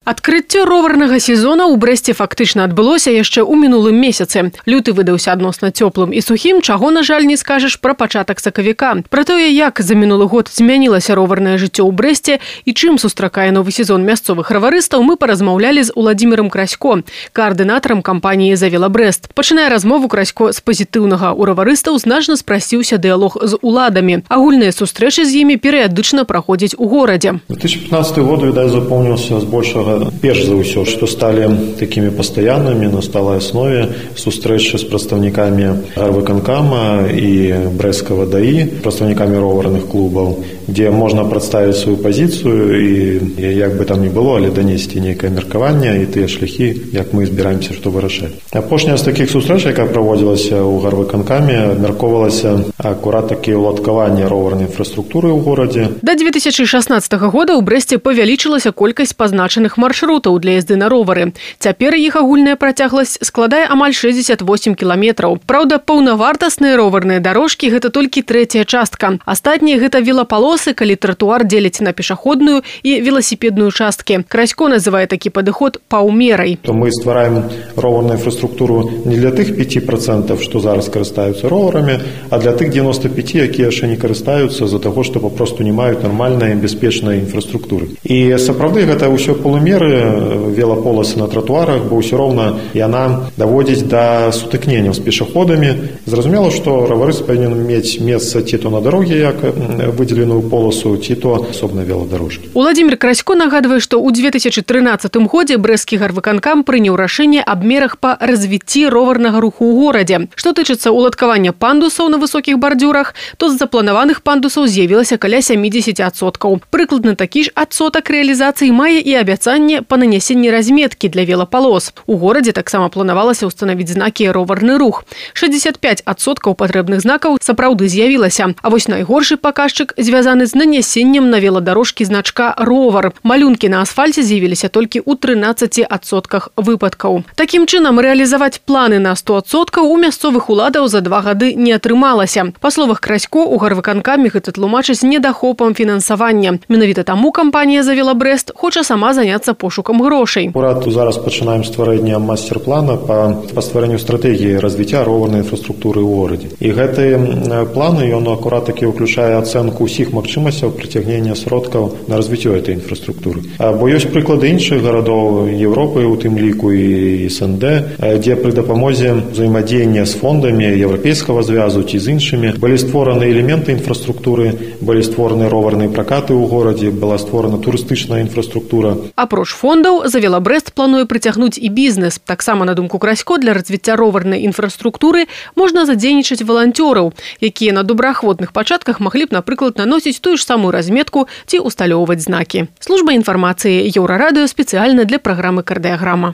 Адкрыццё роварнага сезона ў Брэсце фактычна адбылося яшчэ ў мінулым месяцы. Люты выдаўся адносна цёплым і сухім, чаго, на жаль, не скажаш пра пачатак сакавіка. Пра тое, як за мінулы год змянілася роварнае жыццё ў Брэсце і чым сустракае новы сезон мясцовых раварыстаў, мы паразмаўлялі з Уладзімірам Красько, каардынатарам кампаніі «Завела Брэст». Пачынае размову Красько з пазітыўнага. У раварыстаў значна спрасціўся дыялог з уладамі. Агульныя сустрэчы з імі перыядычна праходзяць у горадзе. 2015 год, відаць, запомніўся збольшага перш за ўсё, што сталі такімі пастаяннымі на сталай аснове сустрэчы з прадстаўнікамі гарвыканкама і брэсцкага ДАІ, прадстаўнікамі роварных клубаў, дзе можна прадставіць сваю пазіцыю і як бы там ні было, але данесці нейкае меркаванне і тыя шляхі, як мы збіраемся што вырашаць. Апошняя з такіх сустрэч, якая праводзілася ў гарвыканкаме, абмяркоўвалася акурат такі уладкаванне роварнай інфраструктуры ў горадзе. Да 2016 года ў Брэсце павялічылася колькасць пазначаных маршрутаў для езды на ровары. Цяпер іх агульная працягласць складае амаль 68 кіламетраў. Праўда, паўнавартасныя роварныя дарожкі – гэта толькі трэцяя частка. Астатнія – гэта велапалосы, калі тратуар дзеляць на пешаходную і веласіпедную часткі. Красько называе такі падыход паўмерай. Мы ствараем роварную інфраструктуру не для тых 5%, што зараз карыстаюцца роварамі, а для тых 95%, якія яшчэ не карыстаюцца з-за таго, што папросту не маюць нармальнай і бяспечнай інфраструктуры. І сапраўды гэта ўсё полумеры, велаполасы на тратуарах, бо ўсё роўна яна даводзіць да сутыкненняў з пешаходамі. Зразумела, што раварыст павінен мець месца ці то на дарогі, як выдзеленую поласу, ці то асобна веладарожкі. Уладзімір Красько нагадвае, што ў 2013 годзе брэсцкі гарвыканкам прыняў рашэнне аб мерах па развіцці роварнага руху ў горадзе. Што тычыцца уладкавання пандусаў на высокіх бардзюрах, то з запланаваных пандусаў з'явілася каля 70%. Прыкладна такі ж адсотак рэалізацыі мае і абяцанне па нанясенні разметкі для велапалос. У горадзе таксама планавалася ўстанавіць знакі «Роварны рух». 65% патрэбных знакаў сапраўды з'явілася. А вось найгоршы паказчык звязаны з нанясеннем на веладарожкі значка «Ровар». Малюнкі на асфальце з'явіліся толькі ў 13% выпадкаў. Такім чынам, рэалізаваць планы на 100% у мясцовых уладаў за 2 гады не атрымалася. Па словах Красько, у гарвыканкаме гэта тлумачыць недахопам фінансавання. Менавіта таму кампанія «Завела Брэст» хоча сама заняцца пошукам грошай. Акурат зараз пачынаем стварэнне мастер-плана па стварэнню стратэгіі развіцця роварнай інфраструктуры ў горадзе. І гэты план, ён акурат такі ўключае ацэнку ўсіх магчымасцяў прыцягнення сродкаў на развіццё гэтай інфраструктуры. Бо ёсць прыклады іншых гарадоў Еўропы, у тым ліку і СНД, дзе пры дапамозе ўзаемадзеяння з фондамі Еўрапейскага звязу ці з іншымі былі створаны элементы інфраструктуры, былі створаны роварныя пракаты ў горадзе, была створана турыстычная інфраструктура. Апроч фондаў, «Завела Брэст» плануе прыцягнуць і бізнес. Таксама, на думку Красько, для развіцця роварнай інфраструктуры можна задзейнічаць валанцёраў, якія на добраахвотных пачатках маглі б, напрыклад, наносіць тую ж самую разметку ці усталёўваць знакі. Служба інфармацыі Еўрарадыё спецыяльна для праграмы «Кардыяграма».